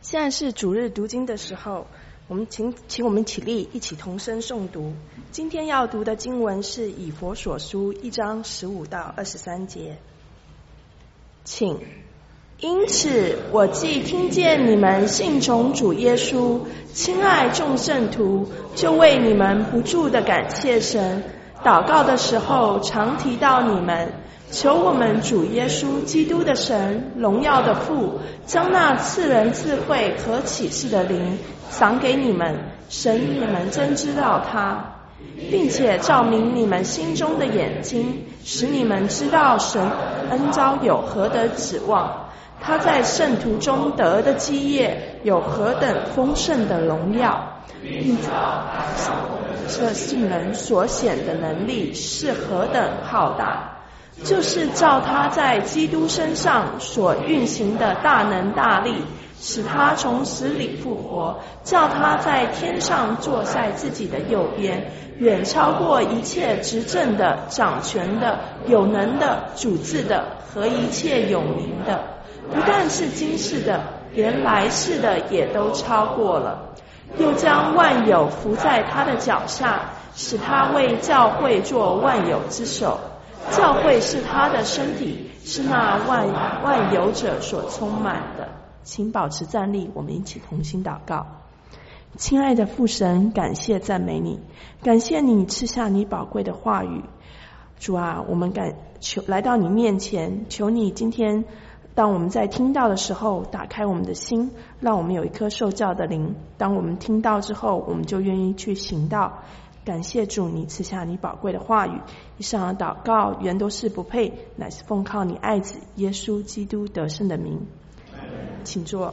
现在是主日读经的时候，我们请我们起立，一起同声诵读。今天要读的经文是以弗所书1章15到23节。请。因此，我既听见你们信从主耶稣，亲爱众圣徒，就为你们不住的感谢神。祷告的时候，常提到你们，求我们主耶稣基督的神，荣耀的父，将那赐人智慧和启示的灵赏给你们，使你们真知道他，并且照明你们心中的眼睛，使你们知道神恩召有何等指望，他在圣徒中得的基业有何等丰盛的荣耀，并这信人所显的能力是何等浩大，就是照他在基督身上所运行的大能大力，使他从死里复活，叫他在天上坐在自己的右边，远超过一切执政的、掌权的、有能的、主治的和一切有名的，不但是今世的，连来世的也都超过了。又将万有伏在他的脚下，使他为教会做万有之首。教会是他的身体，是那万有者所充满的。请保持站立，我们一起同心祷告。亲爱的父神，感谢赞美你，感谢你赐下你宝贵的话语。主啊，我们求来到你面前，求你今天当我们在听到的时候，打开我们的心，让我们有一颗受教的灵。当我们听到之后，我们就愿意去行道。感谢主，你赐下你宝贵的话语。以上的祷告原都是不配，乃是奉靠你爱子耶稣基督得胜的名。请坐。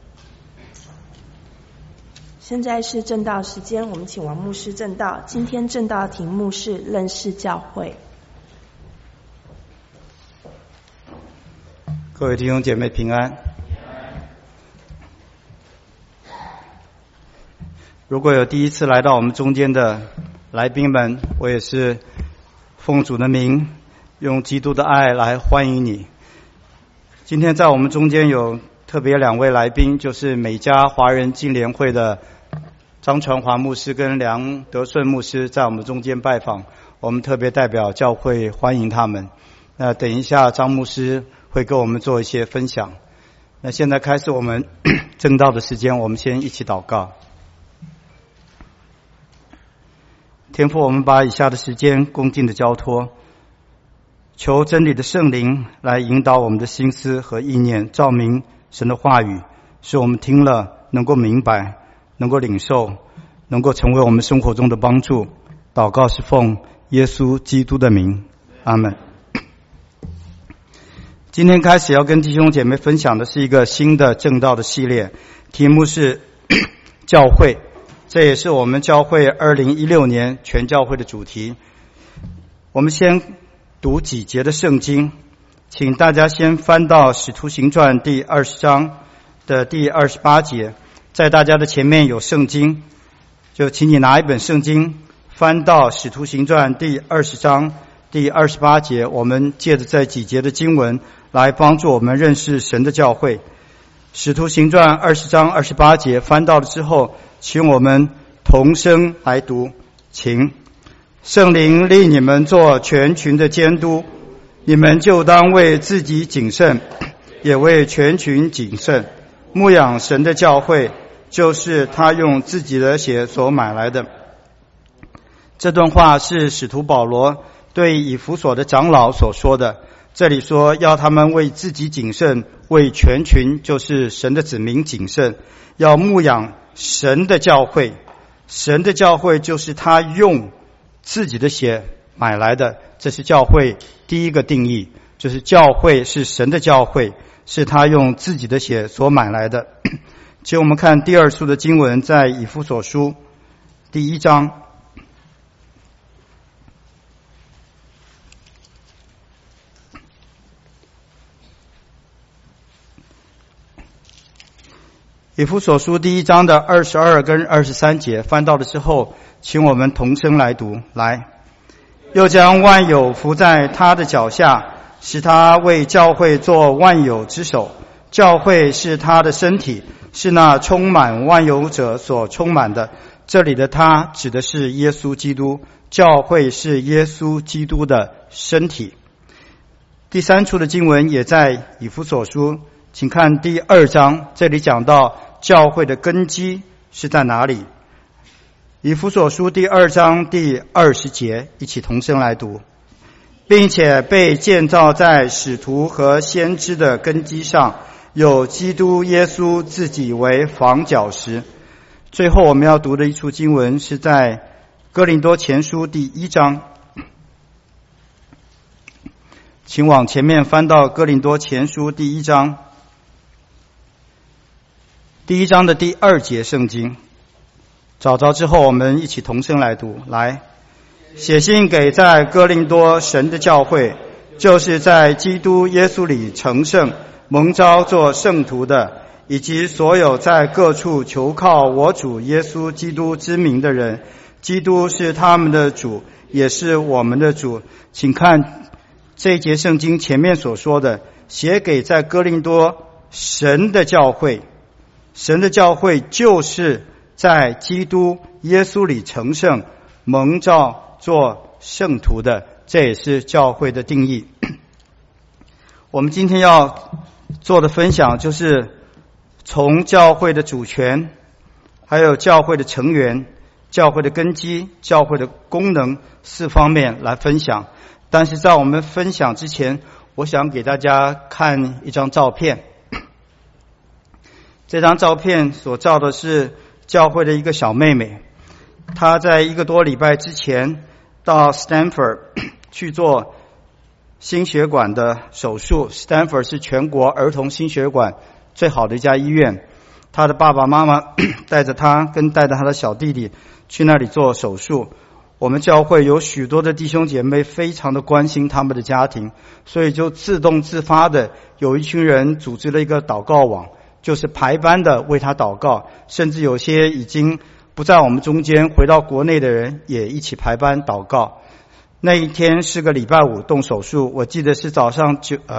现在是正道时间，我们请王牧师正道。今天正道的题目是认识教会。 各位弟兄姐妹平安。如果有第一次来到我们中间的来宾们，我也是奉主的名，用基督的爱来欢迎你。今天在我们中间有特别2位来宾，就是美加华人浸联会的张传华牧师跟梁德顺牧师在我们中间拜访，我们特别代表教会欢迎他们。那等一下张牧师会跟我们做一些分享。那现在开始我们正道的时间，我们先一起祷告。天父，我们把以下的时间恭敬的交托，求真理的圣灵来引导我们的心思和意念，照明神的话语，使我们听了能够明白，能够领受，能够成为我们生活中的帮助。祷告是奉耶稣基督的名，阿们。今天开始要跟弟兄姐妹分享的是一个新的正道的系列，题目是教会，这也是我们教会2016年全教会的主题。我们先读几节的圣经，请大家先翻到使徒行传第20章的第28节，在大家的前面有圣经，就请你拿一本圣经翻到使徒行传第20章第28节，我们借着这几节的经文来帮助我们认识神的教会。使徒行传20章28节翻到了之后，请我们同声来读。请。圣灵立你们做全群的监督，你们就当为自己谨慎，也为全群谨慎，牧养神的教会，就是他用自己的血所买来的。这段话是使徒保罗对以弗所的长老所说的，这里说要他们为自己谨慎，为全群就是神的子民谨慎，要牧养神的教会。神的教会就是他用自己的血买来的，这是教会第一个定义，就是教会是神的教会，是他用自己的血所买来的。请我们看第2处的经文，在以弗所书第1章。以弗所书第1章的22跟23节翻到了之后，请我们同声来读。来，又将万有伏在他的脚下，使他为教会做万有之首。教会是他的身体， 是那充满万有者所充满的。这里的他指的是耶稣基督，教会是耶稣基督的身体。第3处的经文也在以弗所书，请看第2章，这里讲到教会的根基是在哪里。以弗所书第2章第20节，一起同声来读。并且被建造在使徒和先知的根基上，有基督耶稣自己为房角石。最后我们要读的一处经文是在哥林多前书第1章，请往前面翻到哥林多前书第1章，第1章的第2节圣经。找着之后我们一起同声来读。来，写信给在哥林多神的教会，就是在基督耶稣里成圣蒙召做圣徒的，以及所有在各处求靠我主耶稣基督之名的人。基督是他们的主，也是我们的主。请看这一节圣经前面所说的，写给在哥林多神的教会。神的教会就是在基督耶稣里成圣蒙召做圣徒的，这也是教会的定义。我们今天要做的分享就是从教会的主权，还有教会的成员、教会的根基、教会的功能4方面来分享。但是在我们分享之前，我想给大家看一张照片。这张照片所照的是教会的一个小妹妹，她在1个多礼拜之前到 Stanford 去做心血管的手术。 Stanford 是全国儿童心血管最好的一家医院，她的爸爸妈妈带着她跟带着她的小弟弟去那里做手术。我们教会有许多的弟兄姐妹非常的关心他们的家庭，所以就自动自发的有一群人组织了一个祷告网，就是排班的为他祷告，甚至有些已经不在我们中间回到国内的人也一起排班祷告。那一天是个礼拜五动手术，我记得是早上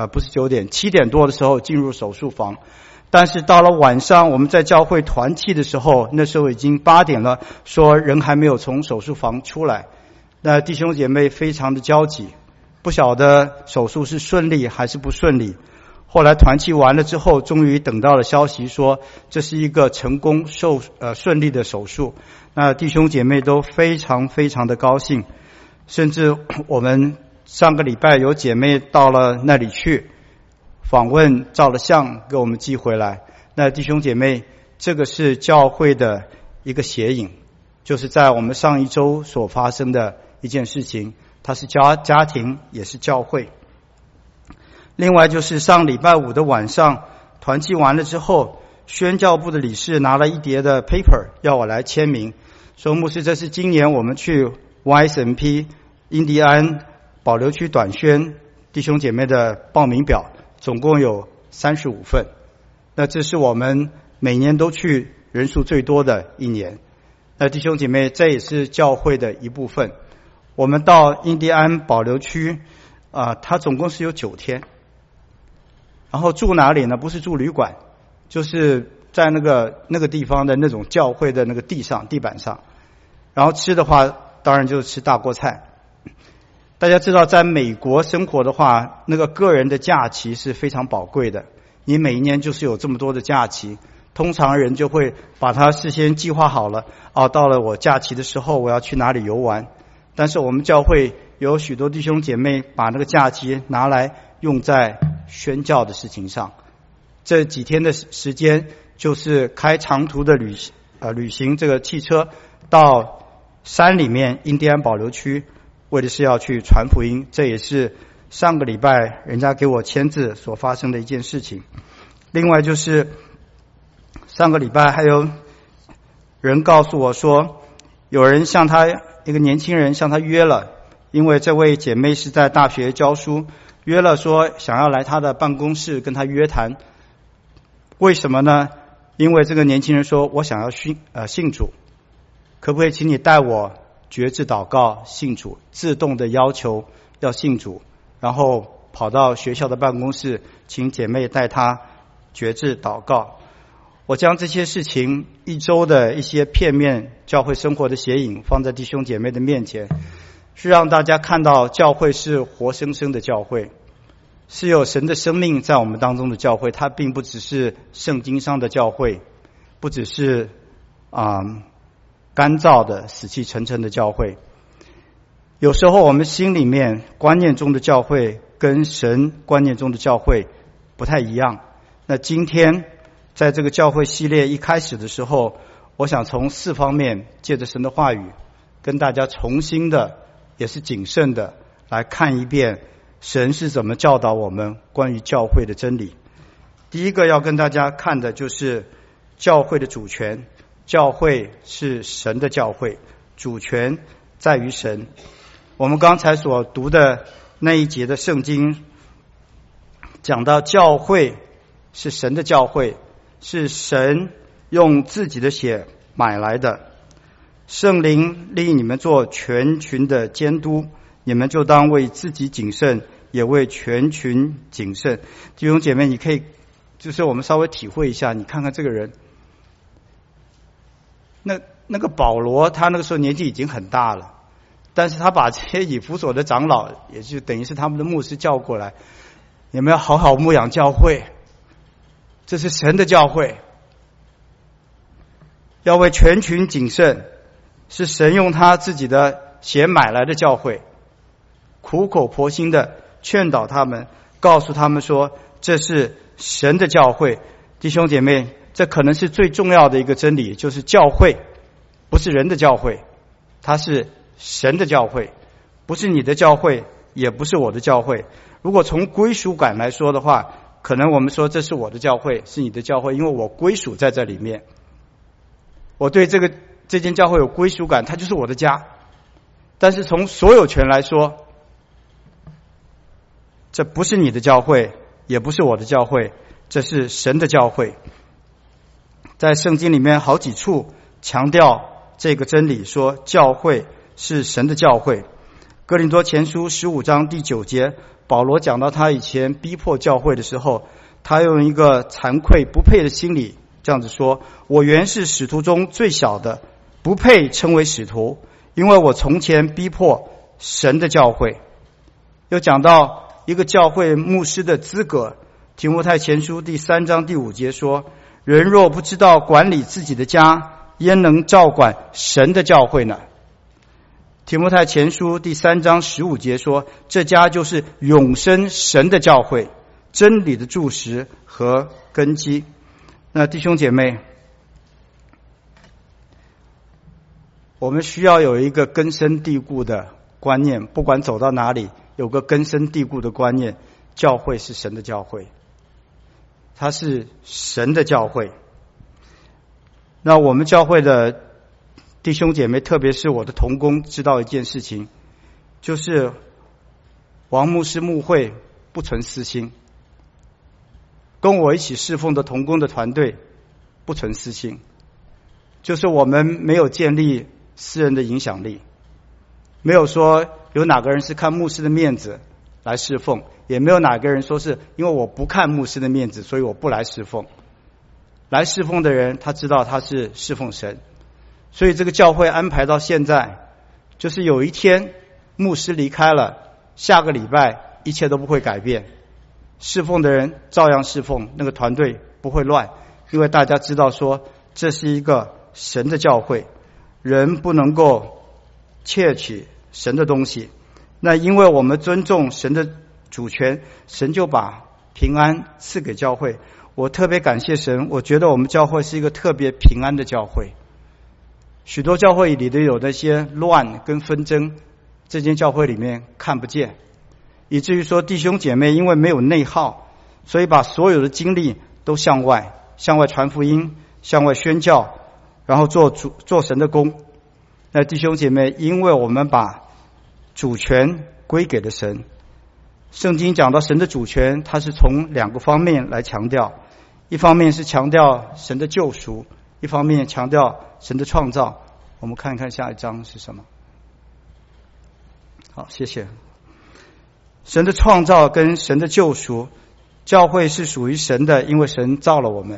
7点多的时候进入手术房，但是到了晚上我们在教会团契的时候，那时候已经8点了，说人还没有从手术房出来。那弟兄姐妹非常的焦急，不晓得手术是顺利还是不顺利。后来团契完了之后，终于等到了消息说这是一个成功顺利的手术。那弟兄姐妹都非常非常的高兴，甚至我们上个礼拜有姐妹到了那里去访问，照了相给我们寄回来。那弟兄姐妹，这个是教会的一个写影，就是在我们上一周所发生的一件事情，它是家庭也是教会。另外就是上礼拜五的晚上团契完了之后，宣教部的理事拿了一叠的 paper 要我来签名，说牧师，这是今年我们去 YSMP 印第安保留区短宣弟兄姐妹的报名表，总共有35份。那这是我们每年都去人数最多的一年。那弟兄姐妹，这也是教会的一部分。我们到印第安保留区它总共是有9天。然后住哪里呢？不是住旅馆，就是在那个地方的那种教会的那个地板上。然后吃的话，当然就是吃大锅菜。大家知道在美国生活的话，那个个人的假期是非常宝贵的，你每一年就是有这么多的假期，通常人就会把它事先计划好了，到了我假期的时候我要去哪里游玩。但是我们教会有许多弟兄姐妹把那个假期拿来用在宣教的事情上。这几天的时间就是开长途的旅行这个汽车到山里面印第安保留区，为的是要去传福音。这也是上个礼拜人家给我签字所发生的一件事情。另外就是上个礼拜还有人告诉我说，有人一个年轻人向他约了，因为这位姐妹是在大学教书，约了说想要来他的办公室跟他约谈。为什么呢？因为这个年轻人说，我想要信主，可不可以请你带我决志祷告信主，自动的要求要信主，然后跑到学校的办公室请姐妹带他决志祷告。 我将这些事情一周的一些片面教会生活的写影放在弟兄姐妹的面前，是让大家看到教会是活生生的教会，是有神的生命在我们当中的教会，它并不只是圣经上的教会，不只是干燥的死气沉沉的教会。有时候我们心里面观念中的教会跟神观念中的教会不太一样。那今天在这个教会系列一开始的时候，我想从4方面借着神的话语跟大家重新的也是谨慎的来看一遍神是怎么教导我们关于教会的真理。第一个要跟大家看的就是教会的主权，教会是神的教会，主权在于神。我们刚才所读的那一节的圣经讲到教会是神的教会，是神用自己的血买来的，圣灵立你们做全群的监督，你们就当为自己谨慎，也为全群谨慎。弟兄姐妹，你可以就是我们稍微体会一下，你看看这个人，那个保罗他那个时候年纪已经很大了，但是他把这些以弗所的长老，也就等于是他们的牧师叫过来，你们要好好牧养教会，这是神的教会，要为全群谨慎，是神用他自己的血买来的教会，苦口婆心的劝导他们，告诉他们说这是神的教会。弟兄姐妹，这可能是最重要的一个真理，就是教会不是人的教会，它是神的教会，不是你的教会，也不是我的教会。如果从归属感来说的话，可能我们说这是我的教会，是你的教会，因为我归属在这里面，我对这间教会有归属感，它就是我的家。但是从所有权来说，这不是你的教会，也不是我的教会，这是神的教会。在圣经里面好几处强调这个真理，说教会是神的教会。哥林多前书15章第9节，保罗讲到他以前逼迫教会的时候，他用一个惭愧不配的心理这样子说，我原是使徒中最小的，不配称为使徒，因为我从前逼迫神的教会。又讲到一个教会牧师的资格，提摩太前书第3章第5节说，人若不知道管理自己的家，焉能照管神的教会呢？提摩太前书第3章15节说，这家就是永生神的教会，真理的柱石和根基。那弟兄姐妹，我们需要有一个根深蒂固的观念，不管走到哪里，有个根深蒂固的观念，教会是神的教会，它是神的教会。那我们教会的弟兄姐妹，特别是我的同工，知道一件事情，就是王牧师牧会不存私心，跟我一起侍奉的同工的团队不存私心，就是我们没有建立私人的影响力，没有说有哪个人是看牧师的面子来侍奉，也没有哪个人说是因为我不看牧师的面子所以我不来侍奉。来侍奉的人他知道他是侍奉神，所以这个教会安排到现在，就是有一天牧师离开了，下个礼拜一切都不会改变，侍奉的人照样侍奉，那个团队不会乱，因为大家知道说这是一个神的教会，人不能够窃取神的东西。那因为我们尊重神的主权，神就把平安赐给教会。我特别感谢神，我觉得我们教会是一个特别平安的教会。许多教会里的有那些乱跟纷争，这间教会里面看不见，以至于说弟兄姐妹因为没有内耗，所以把所有的精力都向外传福音，向外宣教，然后做神的工。那弟兄姐妹，因为我们把主权归给了神，圣经讲到神的主权，它是从2个方面来强调，一方面是强调神的救赎，一方面强调神的创造。我们看一看下一章是什么。好，谢谢。神的创造跟神的救赎，教会是属于神的，因为神造了我们，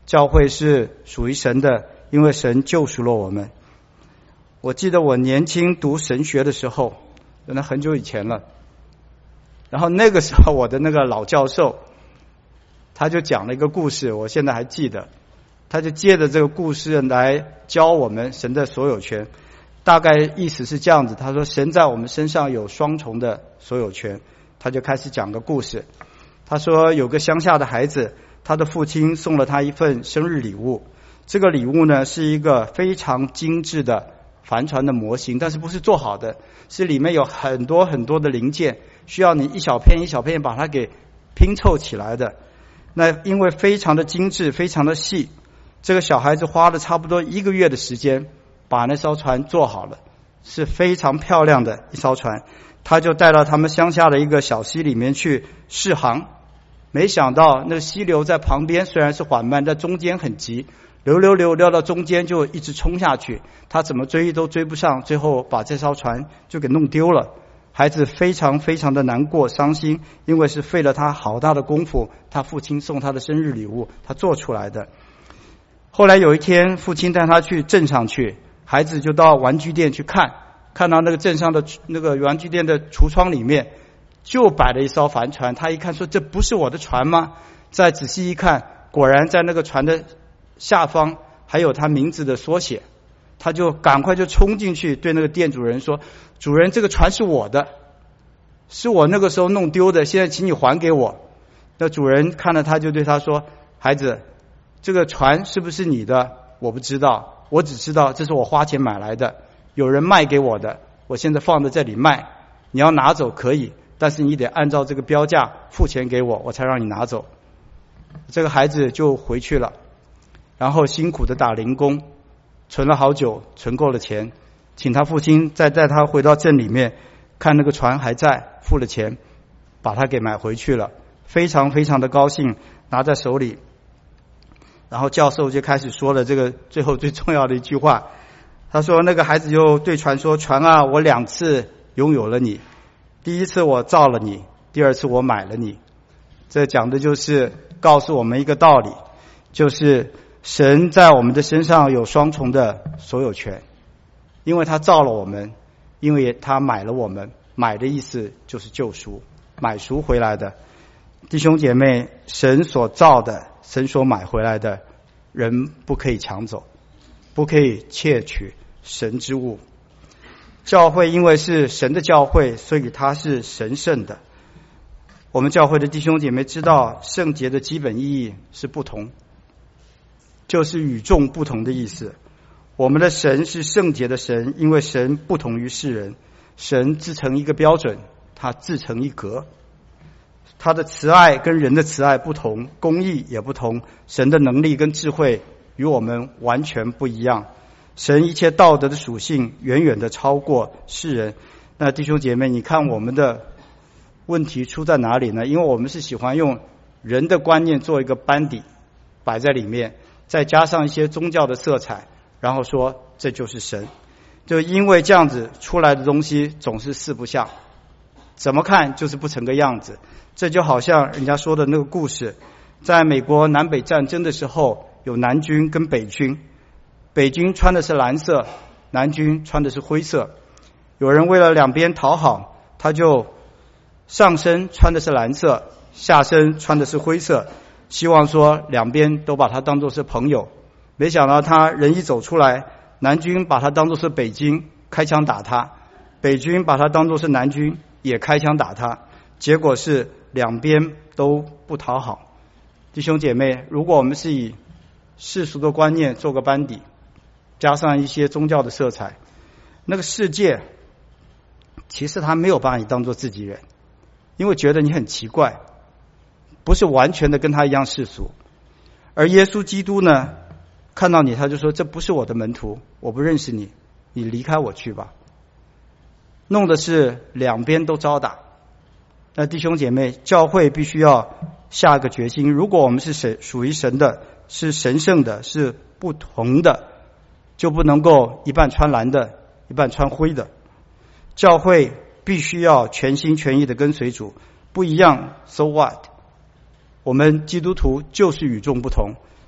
教会是属于神的，因为神救赎了我们。我记得我年轻读神学的时候，那很久以前了，然后那个时候我的那个老教授他就讲了一个故事，我现在还记得，他就借着这个故事来教我们神的所有权。大概意思是这样子，他说神在我们身上有双重的所有权。他就开始讲个故事，他说有个乡下的孩子，他的父亲送了他一份生日礼物，这个礼物呢是一个非常精致的帆船的模型，但是不是做好的，是里面有很多很多的零件，需要你一小片一小片把它给拼凑起来的。那因为非常的精致非常的细，这个小孩子花了差不多1个月的时间把那艘船做好了，是非常漂亮的一艘船。他就带到他们乡下的一个小溪里面去试航，没想到那个溪流在旁边虽然是缓慢，在中间很急，流到中间就一直冲下去，他怎么追都追不上，最后把这艘船就给弄丢了。孩子非常非常的难过伤心，因为是费了他好大的功夫，他父亲送他的生日礼物他做出来的。后来有一天父亲带他去镇上去，孩子就到玩具店去看到那个镇上的那个玩具店的橱窗里面就摆了一艘帆船，他一看说这不是我的船吗？再仔细一看，果然在那个船的下方还有他名字的缩写，他就赶快就冲进去对那个店主人说，主人这个船是我的，是我那个时候弄丢的，现在请你还给我。那主人看了他就对他说，孩子这个船是不是你的我不知道，我只知道这是我花钱买来的，有人卖给我的，我现在放在这里卖，你要拿走可以，但是你得按照这个标价付钱给我，我才让你拿走。这个孩子就回去了，然后辛苦的打零工，存了好久，存够了钱，请他父亲再带他回到镇里面，看那个船还在，付了钱把他给买回去了，非常非常的高兴，拿在手里。然后教授就开始说了这个最后最重要的一句话，他说那个孩子就对船说，船啊，我2次拥有了你，第一次我造了你，第2次我买了你。这讲的就是告诉我们一个道理，就是神在我们的身上有双重的所有权，因为他造了我们，因为他买了我们，买的意思就是救赎，买赎回来的。弟兄姐妹，神所造的，神所买回来的，人不可以抢走，不可以窃取神之物。教会因为是神的教会，所以它是神圣的。我们教会的弟兄姐妹知道，圣洁的基本意义是不同，就是与众不同的意思。我们的神是圣洁的神，因为神不同于世人，神自成一个标准，他自成一格，他的慈爱跟人的慈爱不同，公义也不同，神的能力跟智慧与我们完全不一样，神一切道德的属性远远的超过世人。那弟兄姐妹，你看我们的问题出在哪里呢？因为我们是喜欢用人的观念做一个班底摆在里面，再加上一些宗教的色彩，然后说这就是神。就因为这样子出来的东西总是四不像，怎么看就是不成个样子。这就好像人家说的那个故事，在美国南北战争的时候，有南军跟北军，北军穿的是蓝色，南军穿的是灰色。有人为了两边讨好，他就上身穿的是蓝色，下身穿的是灰色，希望说两边都把他当作是朋友。没想到他人一走出来，南军把他当作是北军，开枪打他，北军把他当作是南军，也开枪打他，结果是两边都不讨好。弟兄姐妹，如果我们是以世俗的观念做个班底，加上一些宗教的色彩，那个世界其实他没有把你当作自己人，因为觉得你很奇怪，不是完全的跟他一样世俗。而耶稣基督呢，看到你他就说，这不是我的门徒，我不认识你，你离开我去吧。弄的是两边都招打。那弟兄姐妹，教会必须要下个决心，如果我们是属于神的，是神圣的，是不同的，就不能够一半穿蓝的，一半穿灰的。教会必须要全心全意的跟随主，不一样 so what， 我们基督徒就是与众不同，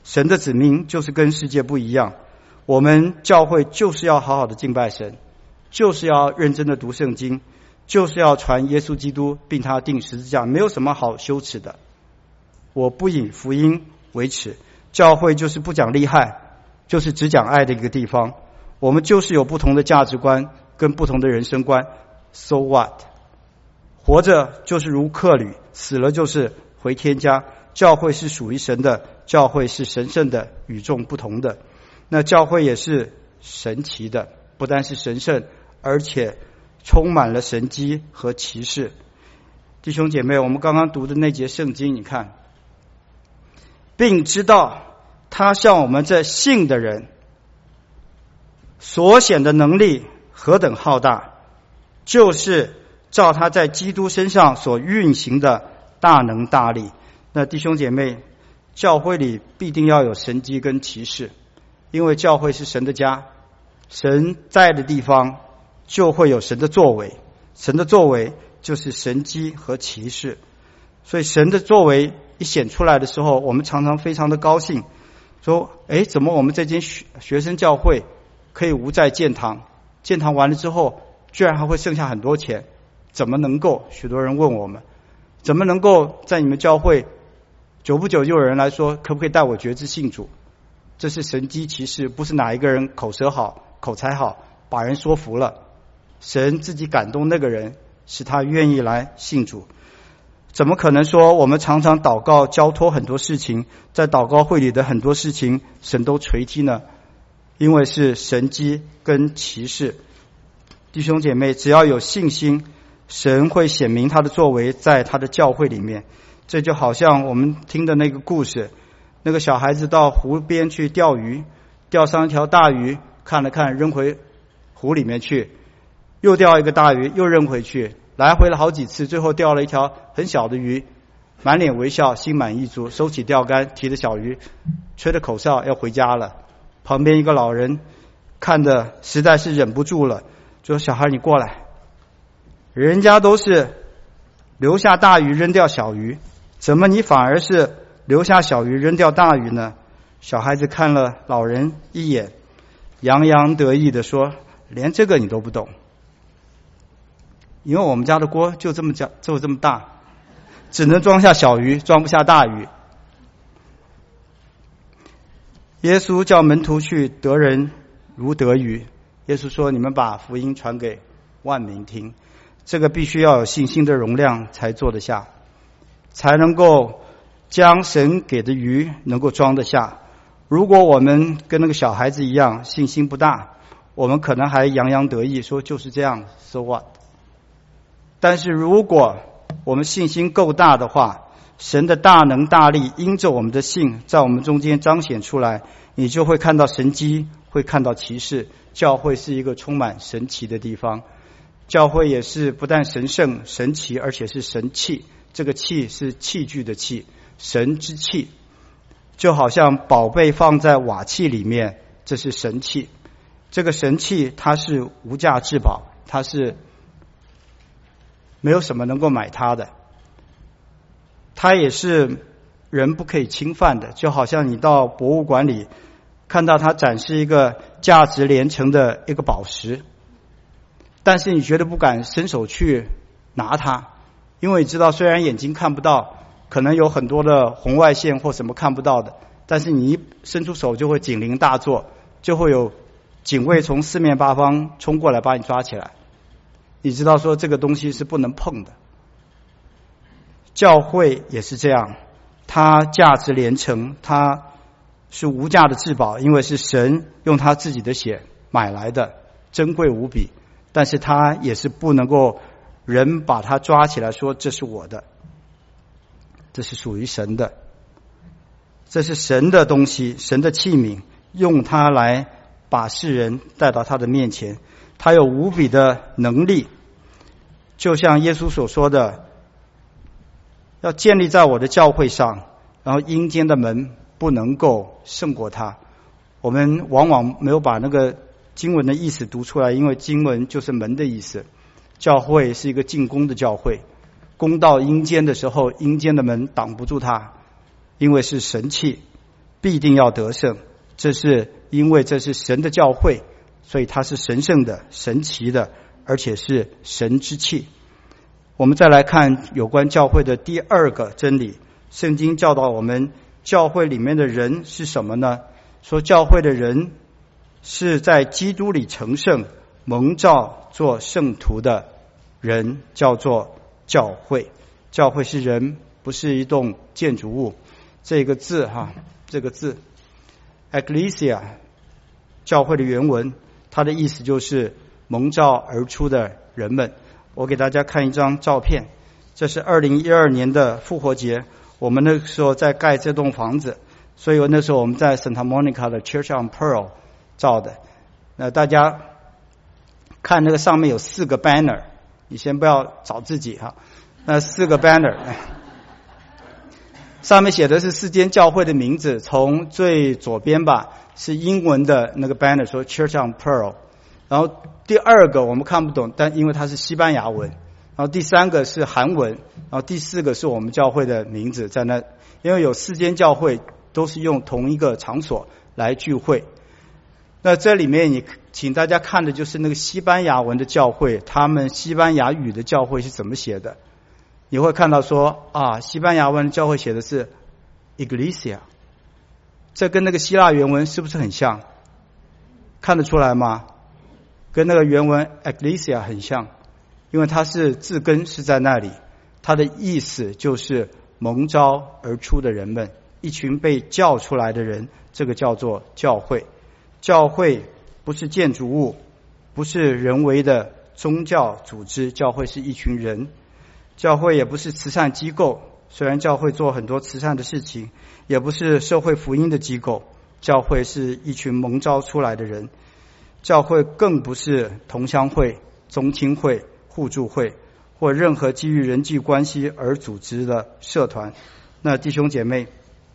神的子民就是跟世界不一样，我们教会就是要好好的敬拜神，就是要认真的读圣经，就是要传耶稣基督并他钉十字架，没有什么好羞耻的。我不以福音为耻，教会就是不讲利害，就是只讲爱的一个地方。我们就是有不同的价值观跟不同的人生观， so what？ 活着就是如客旅，死了就是回天家。教会是属于神的，教会是神圣的，与众不同的。那教会也是神奇的，不单是神圣，而且充满了神迹和奇事。弟兄姐妹，我们刚刚读的那节圣经，你看，并知道他向我们这信的人所显的能力何等浩大，就是照他在基督身上所运行的大能大力。那弟兄姐妹，教会里必定要有神迹跟奇事，因为教会是神的家，神在的地方就会有神的作为，神的作为就是神迹和奇事。所以神的作为一显出来的时候，我们常常非常的高兴，说怎么我们这间学生教会可以无债建堂，建堂完了之后居然还会剩下很多钱，怎么能够？许多人问我们，怎么能够在你们教会久不久就有人来说，可不可以带我决志信主？这是神迹奇事，不是哪一个人口舌好口才好把人说服了，神自己感动那个人，使他愿意来信主。怎么可能说我们常常祷告交托很多事情，在祷告会里的很多事情神都垂听呢？因为是神迹跟奇事。弟兄姐妹，只要有信心，神会显明他的作为在他的教会里面。这就好像我们听的那个故事，那个小孩子到湖边去钓鱼，钓上一条大鱼，看了看扔回湖里面去，又钓一个大鱼又扔回去，来回了好几次，最后钓了一条很小的鱼，满脸微笑，心满意足，收起钓竿，提着小鱼，吹着口哨要回家了。旁边一个老人看的实在是忍不住了，就说：“小孩，你过来，人家都是留下大鱼扔掉小鱼，怎么你反而是留下小鱼扔掉大鱼呢？”小孩子看了老人一眼，洋洋得意地说：“连这个你都不懂，因为我们家的锅就这么大，只能装下小鱼，装不下大鱼。”耶稣叫门徒去得人如得鱼，耶稣说：“你们把福音传给万民听。”这个必须要有信心的容量才做得下，才能够将神给的鱼能够装得下。如果我们跟那个小孩子一样信心不大，我们可能还洋洋得意说就是这样 so what。 但是如果我们信心够大的话，神的大能大力因着我们的信在我们中间彰显出来，你就会看到神迹，会看到奇事。教会是一个充满神奇的地方，教会也是不但神圣神奇，而且是神器。这个器是器具的器，神之器，就好像宝贝放在瓦器里面，这是神器。这个神器它是无价之宝，它是没有什么能够买它的，它也是人不可以侵犯的。就好像你到博物馆里看到它展示一个价值连城的一个宝石，但是你绝对不敢伸手去拿它，因为你知道虽然眼睛看不到，可能有很多的红外线或什么看不到的，但是你一伸出手就会警铃大作，就会有警卫从四面八方冲过来把你抓起来。你知道说这个东西是不能碰的。教会也是这样，它价值连城，它是无价的至宝，因为是神用他自己的血买来的，珍贵无比。但是它也是不能够人把它抓起来说这是我的，这是属于神的，这是神的东西，神的器皿，用它来把世人带到他的面前。他有无比的能力，就像耶稣所说的，要建立在我的教会上，然后阴间的门不能够胜过他。我们往往没有把那个经文的意思读出来，因为经文就是门的意思。教会是一个进攻的教会，攻到阴间的时候，阴间的门挡不住它，因为是神器， 必定要得胜。这是因为这是神的教会，所以它是神圣的、神奇的，而且是神之器。我们再来看有关教会的第二个真理。圣经教导我们，教会里面的人是什么呢？说教会的人是在基督里成圣、蒙召做圣徒的人，叫做教会。教会是人，不是一栋建筑物。这个字Ecclesia 教会的原文，它的意思就是蒙召而出的人们。我给大家看一张照片，这是2012年的复活节，我们那时候在盖这栋房子，所以那时候我们在 Santa Monica 的 Church on Pearl 照的。那大家看那个上面有4个 banner， 你先不要找自己哈。那4个 banner上面写的是4间教会的名字，从最左边吧是英文的那个 banner 说 Church on Pearl， 然后第2个我们看不懂，但因为它是西班牙文，然后第3个是韩文，然后第4个是我们教会的名字在那，因为有4间教会都是用同一个场所来聚会。那这里面你请大家看的就是那个西班牙文的教会，他们西班牙语的教会是怎么写的。你会看到说西班牙文教会写的是 Iglesia， 这跟那个希腊原文是不是很像？看得出来吗？跟那个原文 Ecclesia 很像，因为它是字根是在那里，它的意思就是蒙召而出的人们，一群被叫出来的人，这个叫做教会。教会不是建筑物，不是人为的宗教组织，教会是一群人。教会也不是慈善机构，虽然教会做很多慈善的事情，也不是社会福音的机构，教会是一群蒙召出来的人。教会更不是同乡会、宗亲会、互助会或任何基于人际关系而组织的社团。那弟兄姐妹，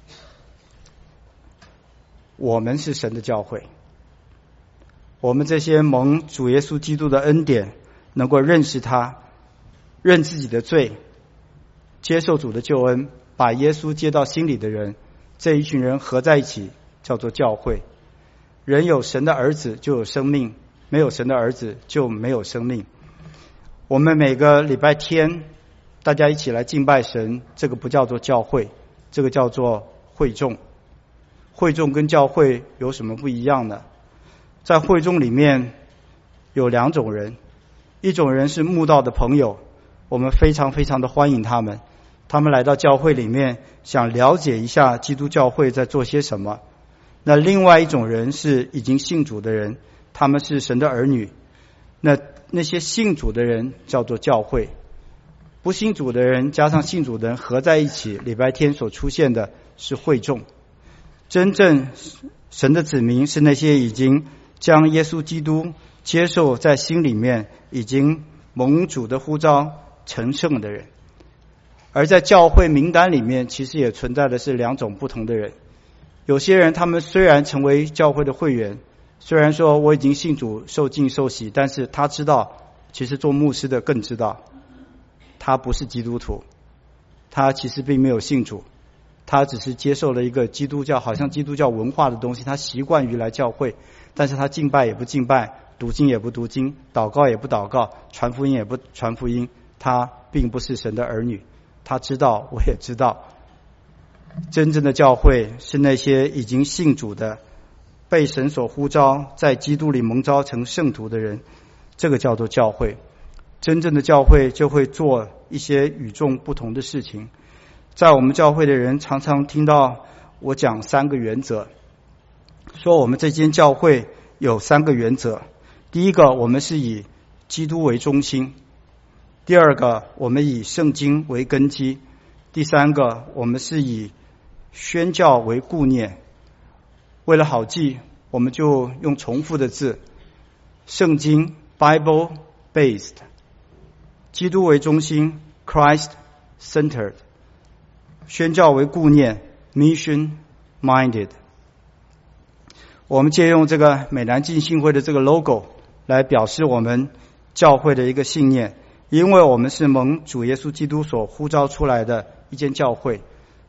我们是神的教会，我们这些蒙主耶稣基督的恩典，能够认识他，认自己的罪，接受主的救恩，把耶稣接到心里的人，这一群人合在一起叫做教会。人有神的儿子就有生命，没有神的儿子就没有生命。我们每个礼拜天大家一起来敬拜神，这个不叫做教会，这个叫做会众。会众跟教会有什么不一样呢？在会众里面有2种人，一种人是慕道的朋友，我们非常非常的欢迎他们，他们来到教会里面想了解一下基督教会在做些什么。那另外一种人是已经信主的人，他们是神的儿女，那些信主的人叫做教会，不信主的人加上信主的人合在一起，礼拜天所出现的是会众。真正神的子民是那些已经将耶稣基督接受在心里面，已经蒙主的呼召成圣的人。而在教会名单里面其实也存在的是2种不同的人。有些人他们虽然成为教会的会员，虽然说我已经信主受浸受洗，但是他知道，其实做牧师的更知道，他不是基督徒，他其实并没有信主，他只是接受了一个基督教好像基督教文化的东西，他习惯于来教会，但是他敬拜也不敬拜，读经也不读经，祷告也不祷告，传福音也不传福音，他并不是神的儿女。他知道，我也知道，真正的教会是那些已经信主的，被神所呼召，在基督里蒙召成圣徒的人，这个叫做教会。真正的教会就会做一些与众不同的事情。在我们教会的人常常听到我讲3个原则，说我们这间教会有3个原则。第一个，我们是以基督为中心；第2个，我们以圣经为根基；第3个，我们是以宣教为顾念。为了好记，我们就用重复的字，圣经 Bible based， 基督为中心 Christ centered， 宣教为顾念 Mission minded。 我们借用这个美南浸信会的这个 logo 来表示我们教会的一个信念，因为我们是蒙主耶稣基督所呼召出来的一间教会，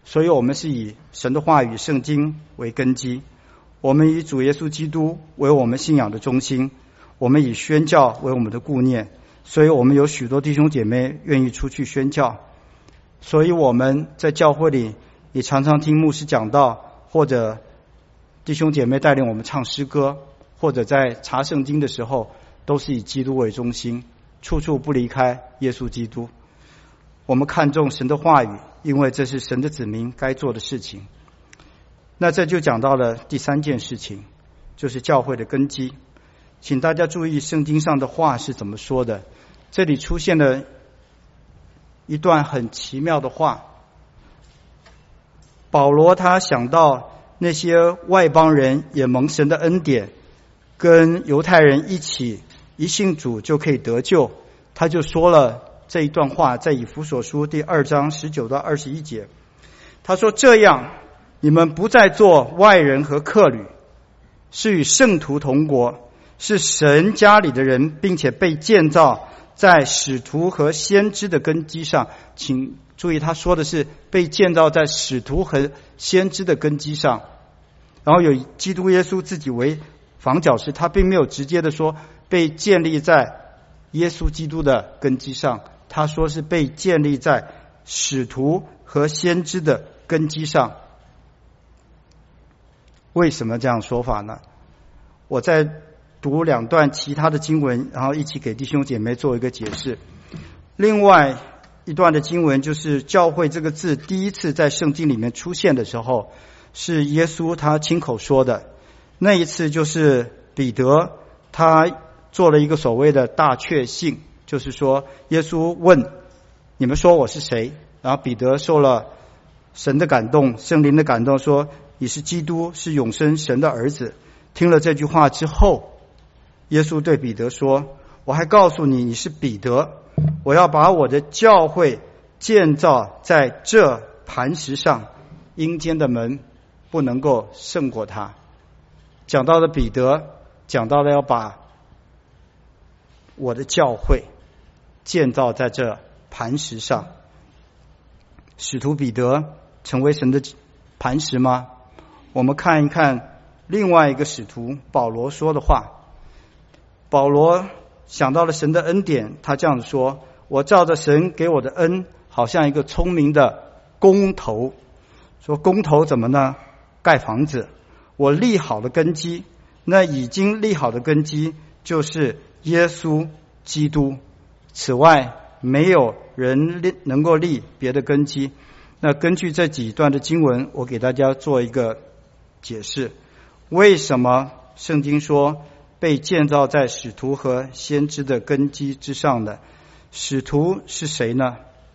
所以我们是以神的话语圣经为根基，我们以主耶稣基督为我们信仰的中心，我们以宣教为我们的顾念，所以我们有许多弟兄姐妹愿意出去宣教。所以我们在教会里也常常听牧师讲道，或者弟兄姐妹带领我们唱诗歌，或者在查圣经的时候，都是以基督为中心，处处不离开耶稣基督。我们看重神的话语，因为这是神的子民该做的事情。那这就讲到了第三件事情，就是教会的根基。请大家注意圣经上的话是怎么说的。这里出现了一段很奇妙的话。保罗他想到那些外邦人也蒙神的恩典，跟犹太人一起一信主就可以得救，他就说了这一段话，在以弗所书第2章19到21节。他说，这样你们不再做外人和客旅，是与圣徒同国，是神家里的人，并且被建造在使徒和先知的根基上。请注意，他说的是被建造在使徒和先知的根基上，然后有基督耶稣自己为房角石，他并没有直接的说被建立在耶稣基督的根基上，他说是被建立在使徒和先知的根基上。为什么这样说法呢？我再读2段其他的经文，然后一起给弟兄姐妹做一个解释。另外一段的经文就是教会这个字第一次在圣经里面出现的时候，是耶稣他亲口说的。那一次就是彼得他做了一个所谓的大确信，就是说耶稣问你们说我是谁，然后彼得受了神的感动，圣灵的感动，说你是基督，是永生神的儿子。听了这句话之后，耶稣对彼得说，我还告诉你，你是彼得，我要把我的教会建造在这磐石上，阴间的门不能够胜过它。讲到了彼得，讲到了要把我的教会建造在这磐石上。使徒彼得成为神的磐石吗？我们看一看另外一个使徒保罗说的话。保罗想到了神的恩典，他这样说，我照着神给我的恩，好像一个聪明的工头。说工头怎么呢？盖房子。我立好的根基，那已经立好的根基就是耶稣基督，此外没有人能够立别的根基。那根据这几段的经文，我给大家做一个解释。为什么圣经说被建造在使徒和先知的根基之上的？使徒是谁呢？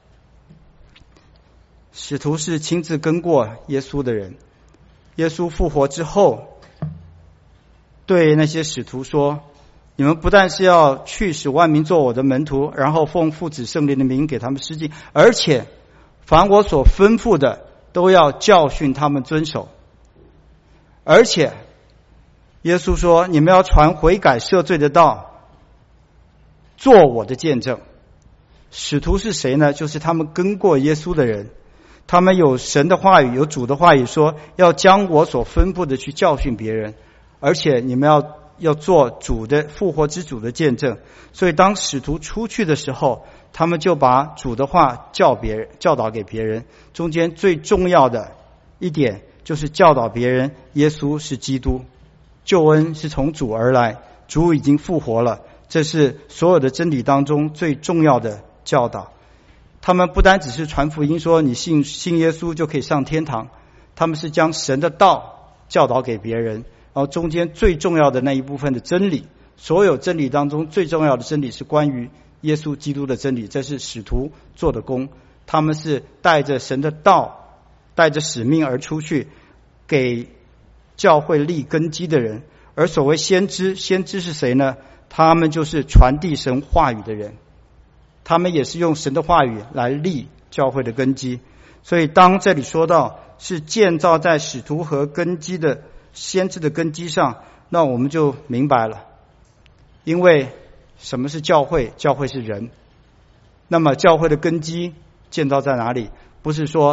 使徒是亲自跟过耶稣的人。耶稣复活之后，对那些使徒说，你们不但是要去使万民做我的门徒，然后奉父子圣灵的名给他们施浸，而且凡我所吩咐的都要教训他们遵守。而且耶稣说，你们要传悔改赦罪的道，做我的见证。使徒是谁呢？就是他们跟过耶稣的人，他们有神的话语，有主的话语，说要将我所吩咐的去教训别人，而且你们要做主的复活之主的见证。所以当使徒出去的时候，他们就把主的话教导给别人。中间最重要的一点就是教导别人耶稣是基督，救恩是从主而来，主已经复活了，这是所有的真理当中最重要的教导。他们不单只是传福音说你信耶稣就可以上天堂，他们是将神的道教导给别人，然后中间最重要的那一部分的真理，所有真理当中最重要的真理是关于耶稣基督的真理，这是使徒做的工。他们是带着神的道，带着使命而出去给教会立根基的人。而所谓先知，先知是谁呢？他们就是传递神话语的人，他们也是用神的话语来立教会的根基。所以当这里说到是建造在使徒和根基的先知的根基上，那我们就明白了。因为什么是教会？教会是人。那么教会的根基建造在哪里？不是说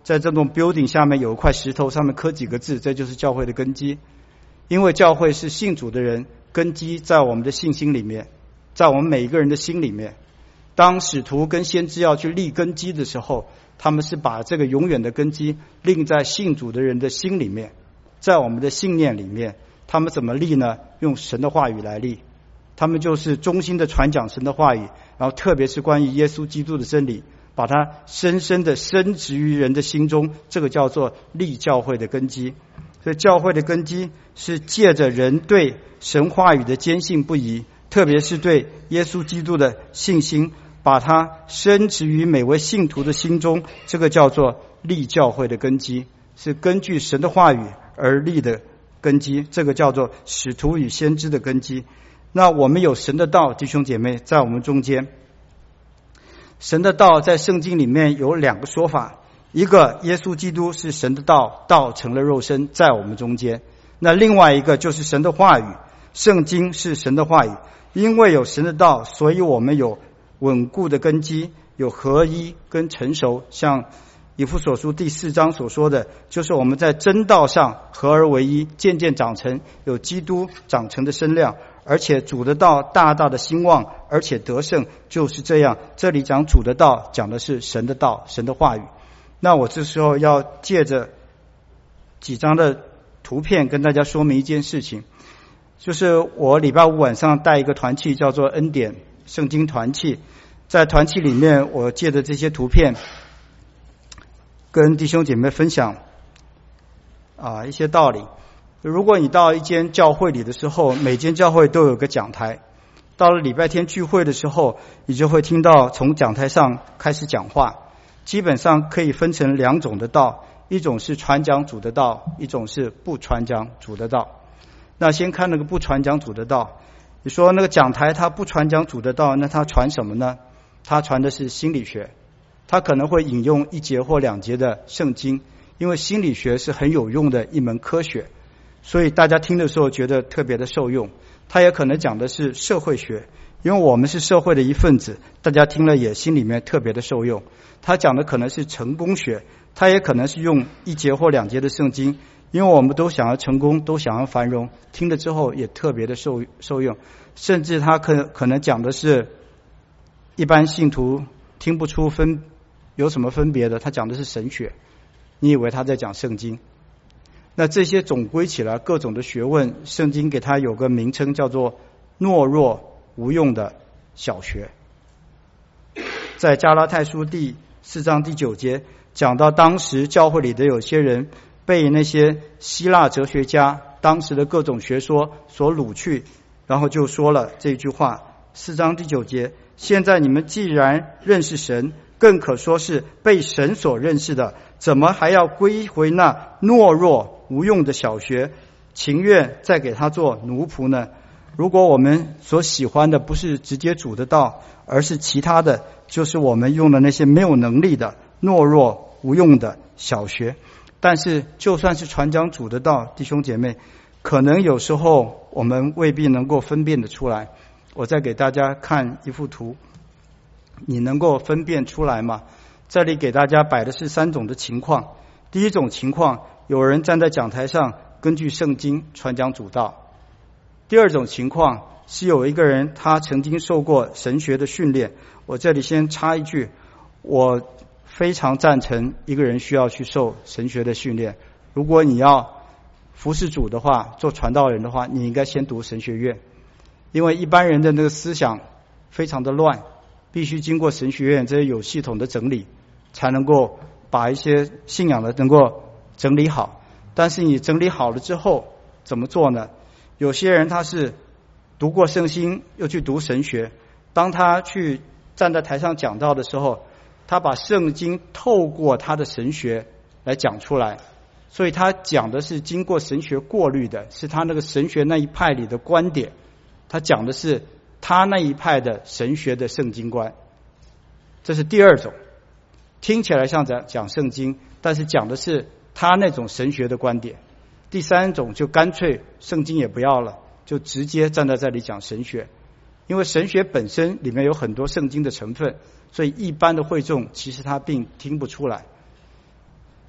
在这栋 building 下面有一块石头，上面刻几个字，这就是教会的根基。因为教会是信主的人，根基在我们的信心里面，在我们每一个人的心里面。当使徒跟先知要去立根基的时候，他们是把这个永远的根基立在信主的人的心里面，在我们的信念里面。他们怎么立呢？用神的话语来立。他们就是忠心的传讲神的话语，然后特别是关于耶稣基督的真理，把它深深的深植于人的心中，这个叫做立教会的根基。所以教会的根基是借着人对神话语的坚信不疑，特别是对耶稣基督的信心，把它深植于每位信徒的心中，这个叫做立教会的根基，是根据神的话语而立的根基，这个叫做使徒与先知的根基。那我们有神的道，弟兄姐妹，在我们中间。神的道在圣经里面有两个说法，一个耶稣基督是神的道，道成了肉身在我们中间。那另外一个就是神的话语，圣经是神的话语。因为有神的道，所以我们有稳固的根基，有合一跟成熟。像以弗所书第4章所说的，就是我们在真道上合而为一，渐渐长成，有基督长成的身量，而且主的道大大的兴旺，而且得胜，就是这样。这里讲主的道，讲的是神的道，神的话语。那我这时候要借着几张的图片跟大家说明一件事情，就是我礼拜五晚上带一个团契，叫做恩典圣经团契。在团契里面，我借着这些图片跟弟兄姐妹分享一些道理。如果你到一间教会里的时候，每间教会都有个讲台，到了礼拜天聚会的时候，你就会听到从讲台上开始讲话。基本上可以分成两种的道，一种是传讲主的道，一种是不传讲主的道。那先看那个不传讲主的道，你说那个讲台他不传讲主的道，那他传什么呢？他传的是心理学，他可能会引用1节或2节的圣经，因为心理学是很有用的一门科学，所以大家听的时候觉得特别的受用。他也可能讲的是社会学，因为我们是社会的一份子，大家听了也心里面特别的受用。他讲的可能是成功学，他也可能是用1节或2节的圣经，因为我们都想要成功，都想要繁荣，听了之后也特别的受用。甚至他可能讲的是一般信徒听不出有什么分别的，他讲的是神学，你以为他在讲圣经。那这些总归起来各种的学问，圣经给他有个名称叫做懦弱无用的小学。在加拉太书第4章第9节讲到，当时教会里的有些人被那些希腊哲学家当时的各种学说所掳去，然后就说了这句话。4章第9节，现在你们既然认识神，更可说是被神所认识的，怎么还要归回那懦弱无用的小学，情愿再给他做奴仆呢？如果我们所喜欢的不是直接主的道，而是其他的，就是我们用的那些没有能力的懦弱无用的小学。但是就算是传讲主的道，弟兄姐妹，可能有时候我们未必能够分辨得出来。我再给大家看一幅图，你能够分辨出来吗？这里给大家摆的是3种的情况。第一种情况，有人站在讲台上根据圣经传讲主道。第二种情况是有一个人他曾经受过神学的训练。我这里先插一句，我非常赞成一个人需要去受神学的训练。如果你要服侍主的话，做传道人的话，你应该先读神学院，因为一般人的那个思想非常的乱，必须经过神学院这些有系统的整理，才能够把一些信仰的能够整理好。但是你整理好了之后怎么做呢？有些人他是读过圣经又去读神学，当他去站在台上讲道的时候，他把圣经透过他的神学来讲出来，所以他讲的是经过神学过滤的，是他那个神学那一派里的观点，他讲的是他那一派的神学的圣经观。这是第二种，听起来像讲圣经，但是讲的是他那种神学的观点。第三种就干脆圣经也不要了，就直接站在这里讲神学，因为神学本身里面有很多圣经的成分，所以一般的会众其实他并听不出来。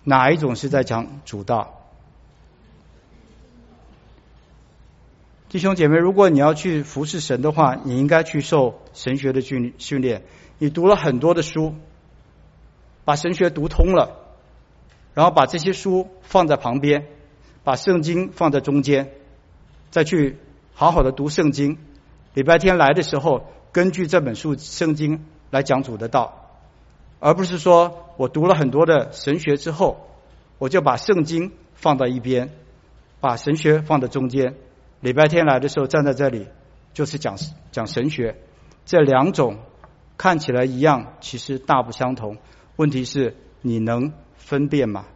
哪一种是在讲主道？弟兄姐妹，如果你要去服侍神的话，你应该去受神学的训练。你读了很多的书，把神学读通了，然后把这些书放在旁边，把圣经放在中间，再去好好的读圣经。礼拜天来的时候，根据这本书圣经来讲主的道，而不是说我读了很多的神学之后，我就把圣经放到一边，把神学放在中间。礼拜天来的时候站在这里就是讲神学，这两种看起来一样，其实大不相同。问题是你能分辨吗？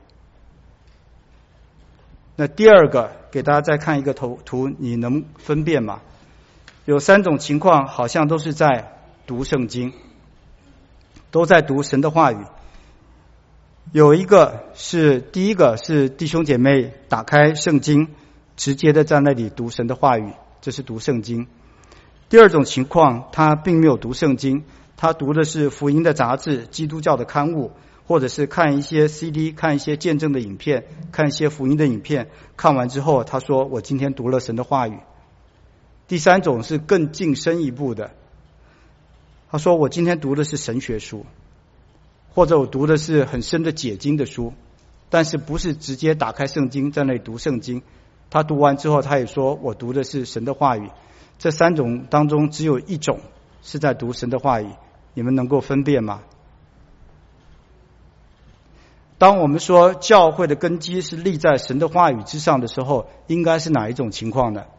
那第二个，给大家再看一个图，你能分辨吗？有三种情况好像都是在读圣经，都在读神的话语。有一个是，第一个是弟兄姐妹打开圣经，直接的在那里读神的话语，这是读圣经。第二种情况，他并没有读圣经，他读的是福音的杂志、基督教的刊物，或者是看一些 CD， 看一些见证的影片，看一些福音的影片，看完之后他说我今天读了神的话语。第三种是更进深一步的，他说我今天读的是神学书，或者我读的是很深的解经的书，但是不是直接打开圣经在那里读圣经，他读完之后他也说我读的是神的话语。这三种当中只有一种是在读神的话语，你们能够分辨吗？当我们说教会的根基是立在神的话语之上的时候，应该是哪一种情况呢？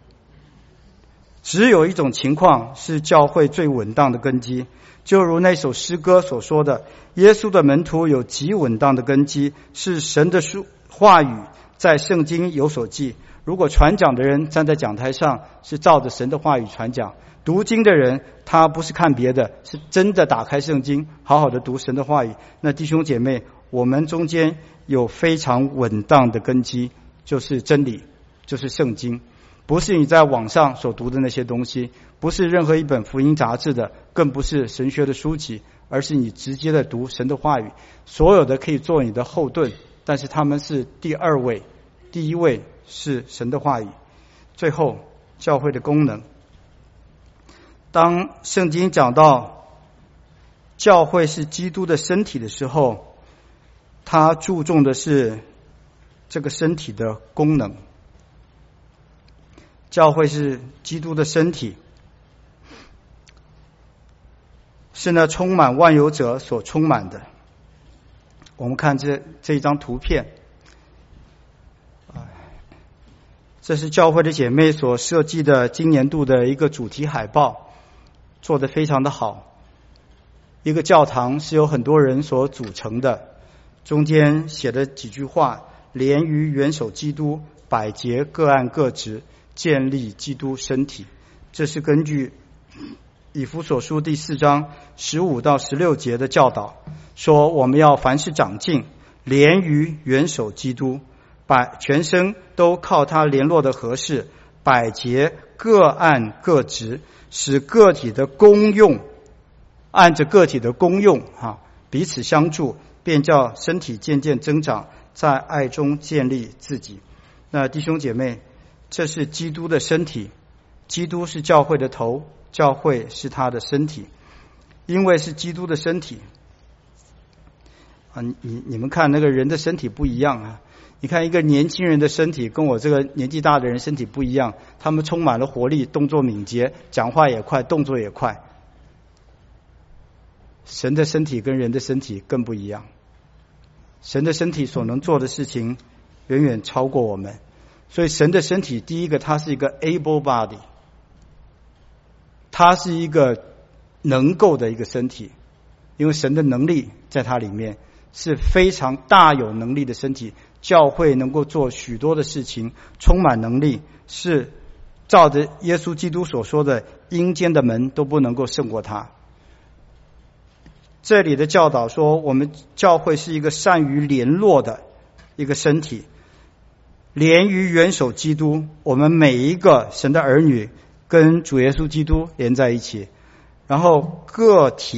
只有一种情况是教会最稳当的根基，就如那首诗歌所说的，耶稣的门徒有极稳当的根基，是神的话语在圣经有所记。如果传讲的人站在讲台上是照着神的话语传讲，读经的人他不是看别的，是真的打开圣经好好的读神的话语，那弟兄姐妹，我们中间有非常稳当的根基，就是真理，就是圣经，不是你在网上所读的那些东西，不是任何一本福音杂志的，更不是神学的书籍，而是你直接的读神的话语。所有的可以做你的后盾，但是他们是第二位，第一位是神的话语。最后，教会的功能。当圣经讲到教会是基督的身体的时候，他注重的是这个身体的功能。教会是基督的身体，是那充满万有者所充满的。我们看这一张图片，这是教会的姐妹所设计的今年度的一个主题海报，做得非常的好。一个教堂是由很多人所组成的，中间写了几句话：连于元首基督，百节各按各职，建立基督身体。这是根据以弗所书第4章15到16节的教导，说我们要凡事长进，连于元首基督，全身都靠他联络的合适，百节各按各职，使个体的功用按着个体的功用彼此相助，便叫身体渐渐增长，在爱中建立自己。那弟兄姐妹，这是基督的身体，基督是教会的头，教会是他的身体。因为是基督的身体你们看那个人的身体不一样你看一个年轻人的身体跟我这个年纪大的人身体不一样，他们充满了活力，动作敏捷，讲话也快，动作也快。神的身体跟人的身体更不一样，神的身体所能做的事情远远超过我们。所以神的身体，第一个，它是一个 able body， 它是一个能够的一个身体，因为神的能力在它里面，是非常大有能力的身体。教会能够做许多的事情，充满能力，是照着耶稣基督所说的，阴间的门都不能够胜过他。这里的教导说，我们教会是一个善于联络的一个身体，连于元首基督，我们每一个神的儿女跟主耶稣基督连在一起，然后个体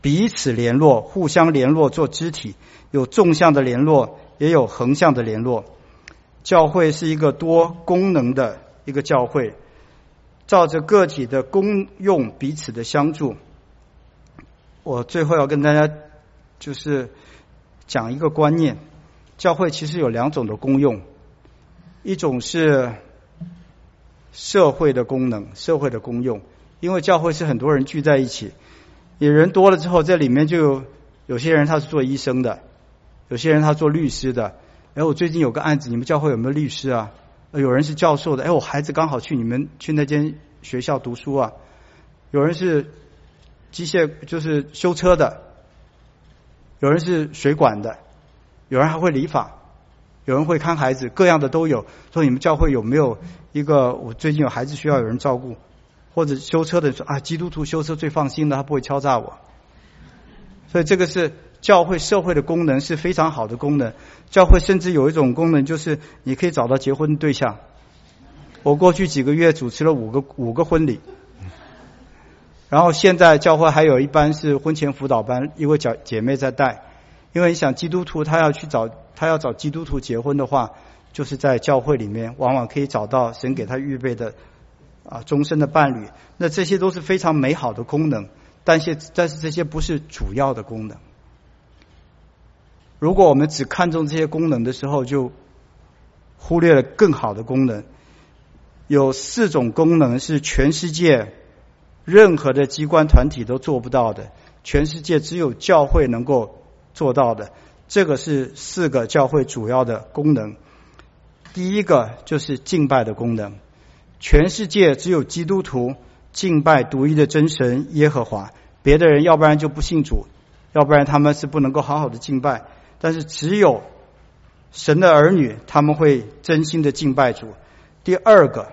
彼此联络，互相联络做肢体，有纵向的联络，也有横向的联络。教会是一个多功能的一个教会，照着个体的功用彼此的相助。我最后要跟大家就是讲一个观念，教会其实有2种的功用，一种是社会的功能，社会的功用，因为教会是很多人聚在一起，你人多了之后，这里面就有些人他是做医生的，有些人他做律师的。我最近有个案子，你们教会有没有律师啊？有人是教授的，我孩子刚好去那间学校读书啊。有人是机械，就是修车的，有人是水管的，有人还会理发，有人会看孩子，各样的都有。说你们教会有没有一个，我最近有孩子需要有人照顾，或者修车的说基督徒修车最放心的，他不会敲诈我。所以这个是教会社会的功能，是非常好的功能。教会甚至有一种功能，就是你可以找到结婚对象。我过去几个月主持了五个婚礼，然后现在教会还有一班是婚前辅导班，一位姐妹在带。因为你想基督徒他要找基督徒结婚的话，就是在教会里面往往可以找到神给他预备的终身的伴侣。那这些都是非常美好的功能，但是这些不是主要的功能。如果我们只看重这些功能的时候，就忽略了更好的功能。有4种功能是全世界任何的机关团体都做不到的，全世界只有教会能够做到的。这个是4个教会主要的功能。第一个就是敬拜的功能，全世界只有基督徒敬拜独一的真神耶和华，别的人要不然就不信主，要不然他们是不能够好好的敬拜。但是只有神的儿女，他们会真心的敬拜主。第2个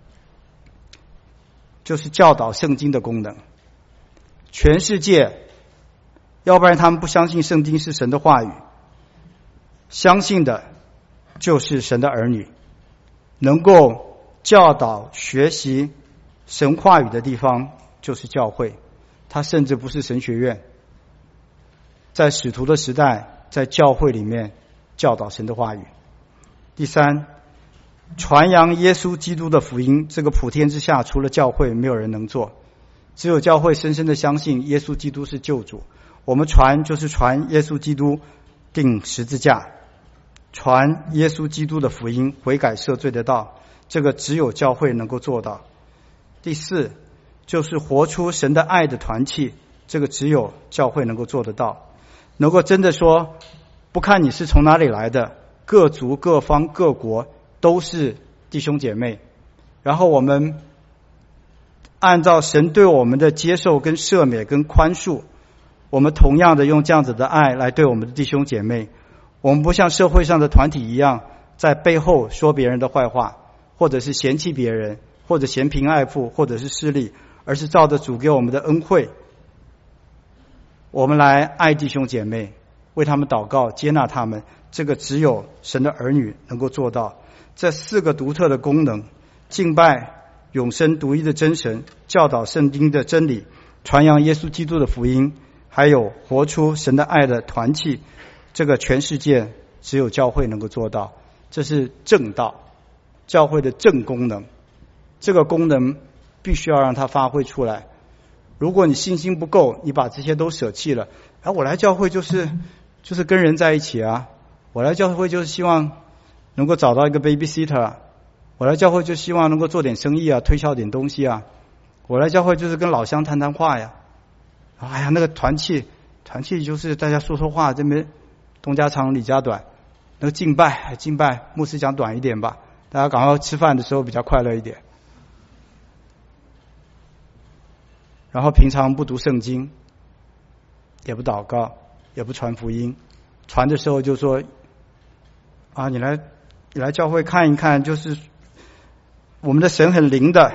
就是教导圣经的功能，全世界要不然他们不相信圣经是神的话语，相信的就是神的儿女。能够教导学习神话语的地方就是教会，它甚至不是神学院。在使徒的时代，在教会里面教导神的话语。第3，传扬耶稣基督的福音，这个普天之下除了教会没有人能做，只有教会深深的相信耶稣基督是救主。我们传就是传耶稣基督钉十字架，传耶稣基督的福音，悔改赦罪的道，这个只有教会能够做到。第4，就是活出神的爱的团契，这个只有教会能够做得到。能够真的说，不看你是从哪里来的，各族各方各国都是弟兄姐妹，然后我们按照神对我们的接受跟赦免跟宽恕，我们同样的用这样子的爱来对我们的弟兄姐妹。我们不像社会上的团体一样在背后说别人的坏话，或者是嫌弃别人，或者嫌贫爱富，或者是势利，而是照着主给我们的恩惠，我们来爱弟兄姐妹，为他们祷告，接纳他们。这个只有神的儿女能够做到。这4个独特的功能，敬拜永生独一的真神，教导圣经的真理，传扬耶稣基督的福音，还有活出神的爱的团契，这个全世界只有教会能够做到。这是正道，教会的正功能，这个功能必须要让它发挥出来。如果你信心不够，你把这些都舍弃了，我来教会就是跟人在一起啊，我来教会就是希望能够找到一个 babysitter 啊，我来教会就希望能够做点生意啊，推销点东西啊，我来教会就是跟老乡谈谈话呀。那个团契就是大家说说话，这边东家长李家短。那个敬拜牧师讲短一点吧，大家赶快吃饭的时候比较快乐一点。然后平常不读圣经，也不祷告，也不传福音，传的时候就说你来教会看一看，就是我们的神很灵的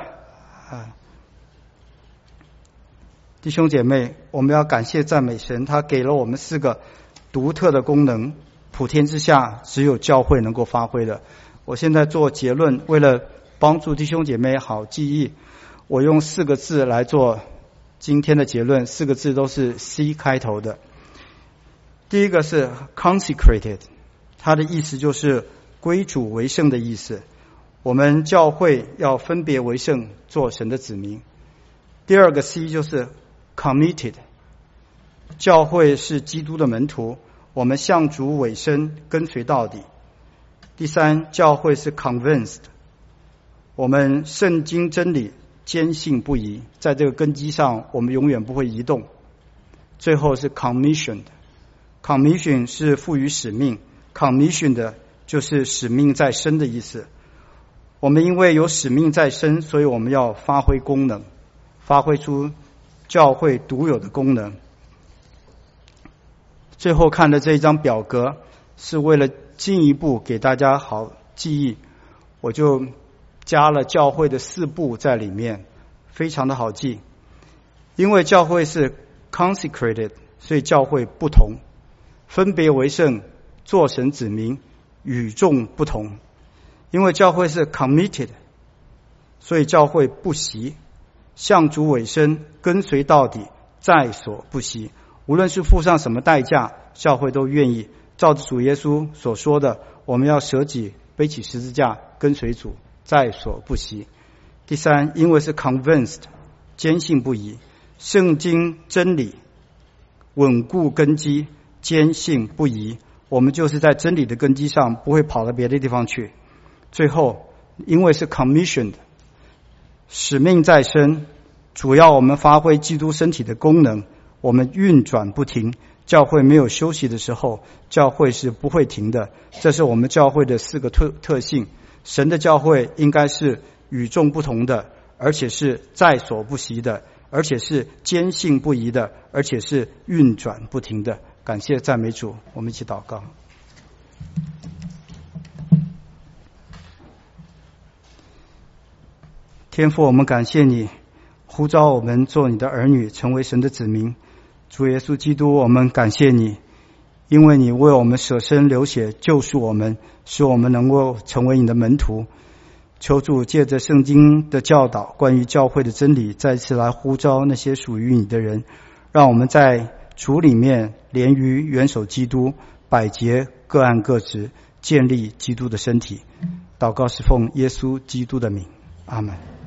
弟兄姐妹，我们要感谢赞美神，他给了我们4个独特的功能，普天之下只有教会能够发挥的。我现在做结论，为了帮助弟兄姐妹好记忆，我用4个字来做今天的结论4个字都是 C 开头的。第一个是 consecrated， 它的意思就是归主为圣的意思。我们教会要分别为圣，做神的子民。第二个 C 就是 committed， 教会是基督的门徒，我们向主委身，跟随到底。第三，教会是 convinced， 我们圣经真理坚信不疑，在这个根基上我们永远不会移动。最后是 commissioned， commission 是赋予使命， commissioned 就是使命在身的意思。我们因为有使命在身，所以我们要发挥功能，发挥出教会独有的功能。最后看的这一张表格是为了进一步给大家好记忆，我就加了教会的4步在里面，非常的好记。因为教会是 consecrated， 所以教会不同，分别为圣，做神子民，与众不同。因为教会是 committed， 所以教会不惜，向主委身，跟随到底，在所不惜。无论是付上什么代价，教会都愿意照着主耶稣所说的，我们要舍己，背起十字架，跟随主，在所不惜。第三，因为是 convinced， 坚信不疑，圣经真理稳固根基，坚信不疑，我们就是在真理的根基上，不会跑到别的地方去。最后，因为是 commissioned， 使命在身，主要我们发挥基督身体的功能，我们运转不停，教会没有休息的时候，教会是不会停的。这是我们教会的4个特性。神的教会应该是与众不同的，而且是在所不惜的，而且是坚信不疑的，而且是运转不停的。感谢赞美主，我们一起祷告。天父，我们感谢你呼召我们做你的儿女，成为神的子民。主耶稣基督，我们感谢你，因为你为我们舍身流血救赎我们，使我们能够成为你的门徒。求主借着圣经的教导，关于教会的真理，再次来呼召那些属于你的人，让我们在主里面连于元首基督，百节各按各职，建立基督的身体。祷告是奉耶稣基督的名，阿们。